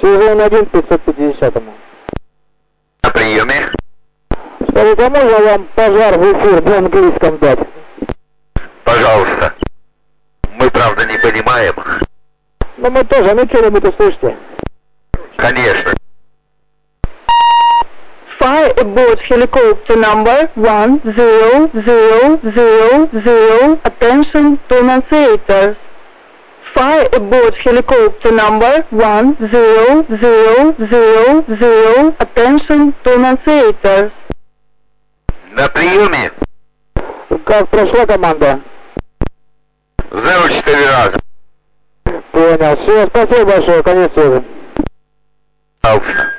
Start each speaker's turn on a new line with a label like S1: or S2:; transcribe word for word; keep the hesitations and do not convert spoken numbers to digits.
S1: Сезон один пятьсот пятидесятому.
S2: На приеме.
S1: Скажите, а можно вам пожар в эфир на английском дать?
S2: Пожалуйста. Мы, правда, не понимаем.
S1: Ну мы тоже, ну что-нибудь слышите?
S2: Конечно.
S3: Fire aboard helicopter number one zero zero zero zero. Attention to annunciators. Fire aboard helicopter number one zero zero zero zero. Attention to annunciators.
S2: На приеме.
S1: Как прошла команда?
S2: Зеро четыре раза.
S1: Понял. Все, спасибо большое. Конец связи.
S2: Пожалуйста.